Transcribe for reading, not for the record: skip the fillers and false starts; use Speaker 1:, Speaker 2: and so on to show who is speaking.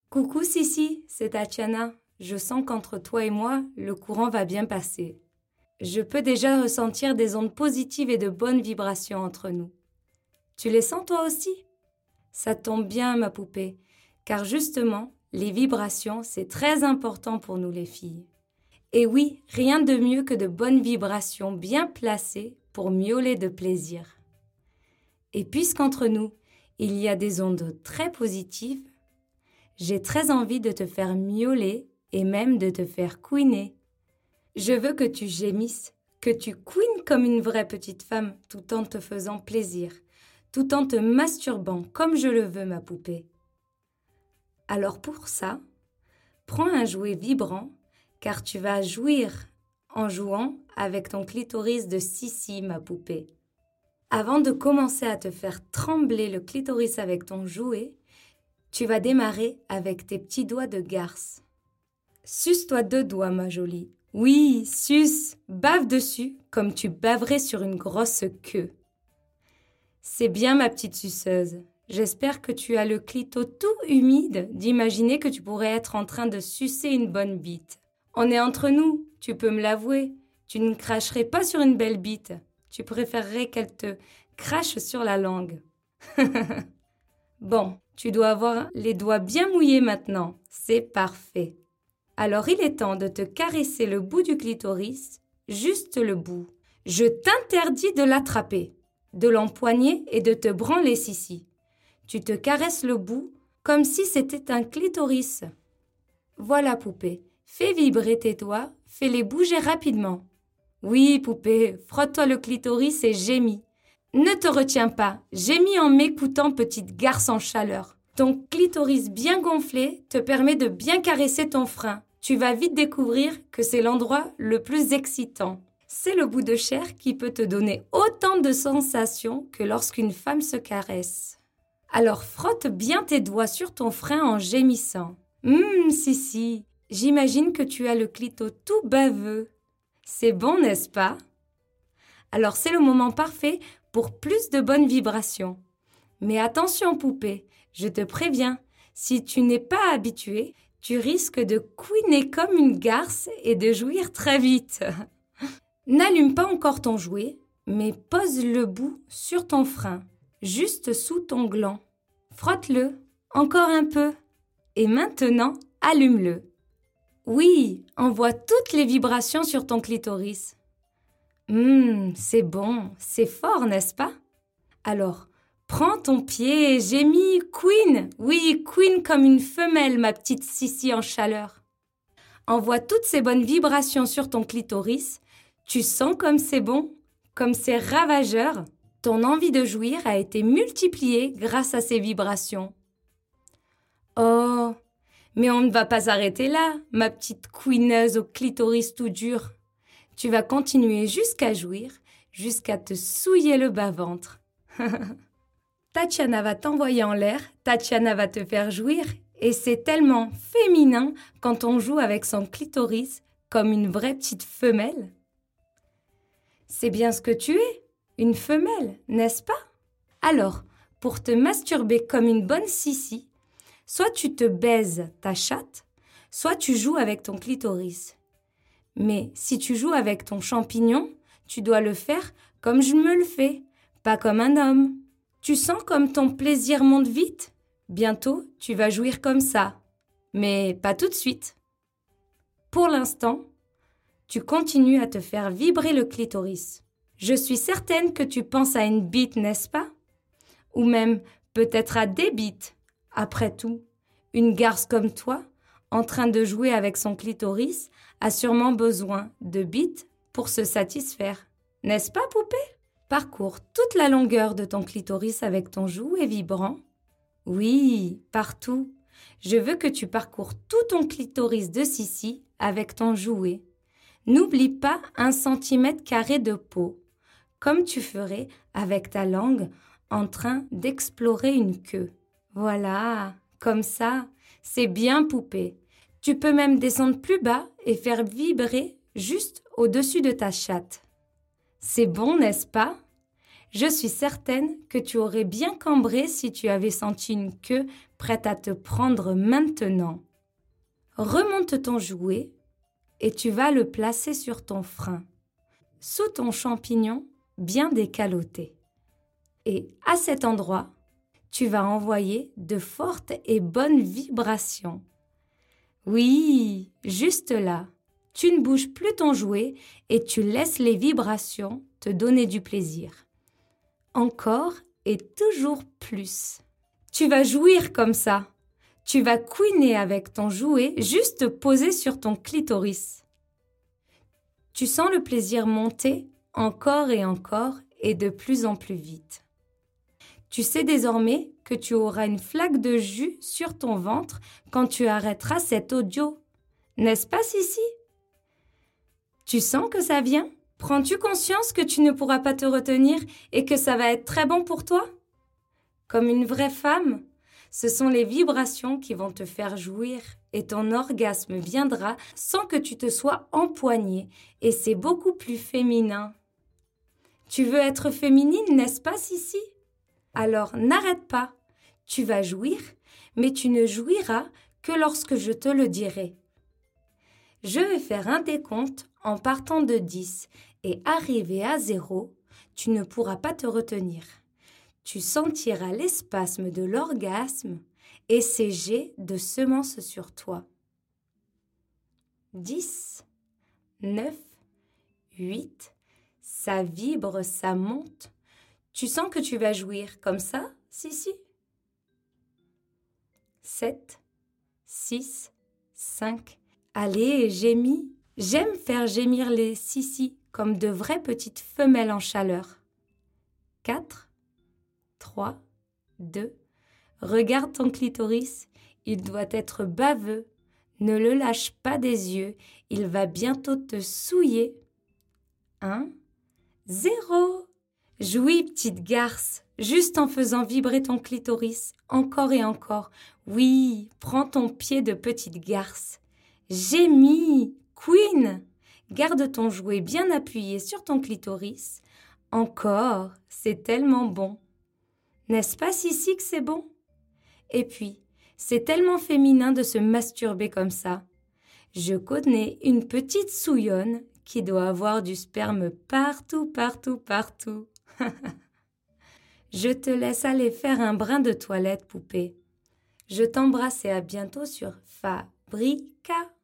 Speaker 1: Coucou Sissi, c'est Tatiana. Je sens qu'entre toi et moi, le courant va bien passer. Je peux déjà ressentir des ondes positives et de bonnes vibrations entre nous. Tu les sens toi aussi? Ça tombe bien, ma poupée, car justement, les vibrations, c'est très important pour nous les filles. Et oui, rien de mieux que de bonnes vibrations bien placées pour miauler de plaisir. Et puisqu'entre nous, il y a des ondes très positives, j'ai très envie de te faire miauler et même de te faire couiner. Je veux que tu gémisses, que tu couines comme une vraie petite femme tout en te faisant plaisir, tout en te masturbant comme je le veux, ma poupée. Alors pour ça, prends un jouet vibrant car tu vas jouir en jouant avec ton clitoris de Sissi, ma poupée. Avant de commencer à te faire trembler le clitoris avec ton jouet, tu vas démarrer avec tes petits doigts de garce. Suce-toi 2 doigts, ma jolie. Oui, suce, bave dessus comme tu baverais sur une grosse queue. C'est bien, ma petite suceuse. J'espère que tu as le clito tout humide d'imaginer que tu pourrais être en train de sucer une bonne bite. On est entre nous, tu peux me l'avouer. Tu ne cracherais pas sur une belle bite. Tu préférerais qu'elle te crache sur la langue. Bon, tu dois avoir les doigts bien mouillés maintenant. C'est parfait. Alors il est temps de te caresser le bout du clitoris, juste le bout. Je t'interdis de l'attraper, de l'empoigner et de te branler, Sissi. Tu te caresses le bout comme si c'était un clitoris. Voilà, poupée, fais vibrer tes doigts, fais-les bouger rapidement. Oui, poupée, frotte-toi le clitoris et gémis. Ne te retiens pas, gémis en m'écoutant, petite garce en chaleur. Ton clitoris bien gonflé te permet de bien caresser ton frein. Tu vas vite découvrir que c'est l'endroit le plus excitant. C'est le bout de chair qui peut te donner autant de sensations que lorsqu'une femme se caresse. Alors frotte bien tes doigts sur ton frein en gémissant. Sissi, j'imagine que tu as le clito tout baveux. C'est bon, n'est-ce pas? Alors c'est le moment parfait pour plus de bonnes vibrations. Mais attention, poupée, je te préviens, si tu n'es pas habituée, tu risques de couiner comme une garce et de jouir très vite. N'allume pas encore ton jouet, mais pose le bout sur ton frein, juste sous ton gland. Frotte-le, encore un peu. Et maintenant, allume-le. Oui, envoie toutes les vibrations sur ton clitoris. C'est bon, c'est fort, n'est-ce pas? Alors, prends ton pied et gémis, couine. Oui, couine comme une femelle, ma petite Sissi en chaleur. Envoie toutes ces bonnes vibrations sur ton clitoris. Tu sens comme c'est bon, comme c'est ravageur. Ton envie de jouir a été multipliée grâce à ces vibrations. Oh, mais on ne va pas s'arrêter là, ma petite couineuse au clitoris tout dur. Tu vas continuer jusqu'à jouir, jusqu'à te souiller le bas-ventre. Tatiana va t'envoyer en l'air, Tatiana va te faire jouir, et c'est tellement féminin quand on joue avec son clitoris comme une vraie petite femelle. C'est bien ce que tu es, une femelle, n'est-ce pas? Alors, pour te masturber comme une bonne Sissi, soit tu te baises ta chatte, soit tu joues avec ton clitoris. Mais si tu joues avec ton champignon, tu dois le faire comme je me le fais, pas comme un homme. Tu sens comme ton plaisir monte vite? Bientôt, tu vas jouir comme ça. Mais pas tout de suite. Pour l'instant, tu continues à te faire vibrer le clitoris. Je suis certaine que tu penses à une bite, n'est-ce pas? Ou même peut-être à des bites. Après tout, une garce comme toi, en train de jouer avec son clitoris, a sûrement besoin de bites pour se satisfaire. N'est-ce pas, poupée? Parcours toute la longueur de ton clitoris avec ton jouet vibrant. Oui, partout. Je veux que tu parcours tout ton clitoris de Sissi avec ton jouet. N'oublie pas 1 cm² de peau, comme tu ferais avec ta langue en train d'explorer une queue. Voilà, comme ça, c'est bien, poupée. Tu peux même descendre plus bas et faire vibrer juste au-dessus de ta chatte. C'est bon, n'est-ce pas? Je suis certaine que tu aurais bien cambré si tu avais senti une queue prête à te prendre maintenant. Remonte ton jouet et tu vas le placer sur ton frein, sous ton champignon bien décaloté. Et à cet endroit, tu vas envoyer de fortes et bonnes vibrations. Oui, juste là. Tu ne bouges plus ton jouet et tu laisses les vibrations te donner du plaisir. Encore et toujours plus. Tu vas jouir comme ça. Tu vas couiner avec ton jouet juste posé sur ton clitoris. Tu sens le plaisir monter encore et de plus en plus vite. Tu sais désormais que tu auras une flaque de jus sur ton ventre quand tu arrêteras cet audio. N'est-ce pas, Sissi? Tu sens que ça vient? Prends-tu conscience que tu ne pourras pas te retenir et que ça va être très bon pour toi? Comme une vraie femme, ce sont les vibrations qui vont te faire jouir et ton orgasme viendra sans que tu te sois empoignée et c'est beaucoup plus féminin. Tu veux être féminine, n'est-ce pas, Sissi? Alors n'arrête pas. Tu vas jouir, mais tu ne jouiras que lorsque je te le dirai. Je vais faire un décompte en partant de 10 et arrivé à 0, tu ne pourras pas te retenir. Tu sentiras l'espasme de l'orgasme et ces jets de semences sur toi. 10, 9, 8, ça vibre, ça monte. Tu sens que tu vas jouir comme ça, Sissi? 7, 6, 5. Allez, gémis. J'aime faire gémir les Sissi comme de vraies petites femelles en chaleur. 4, 3, 2. Regarde ton clitoris. Il doit être baveux. Ne le lâche pas des yeux. Il va bientôt te souiller. 1, 0. Jouis, petite garce, juste en faisant vibrer ton clitoris, encore et encore. Oui, prends ton pied de petite garce. Gémis, queen, garde ton jouet bien appuyé sur ton clitoris. Encore, c'est tellement bon. N'est-ce pas, Sissi, que c'est bon? Et puis, c'est tellement féminin de se masturber comme ça. Je connais une petite souillonne qui doit avoir du sperme partout, partout, partout. Je te laisse aller faire un brin de toilette, poupée. Je t'embrasse et à bientôt sur Fabrica.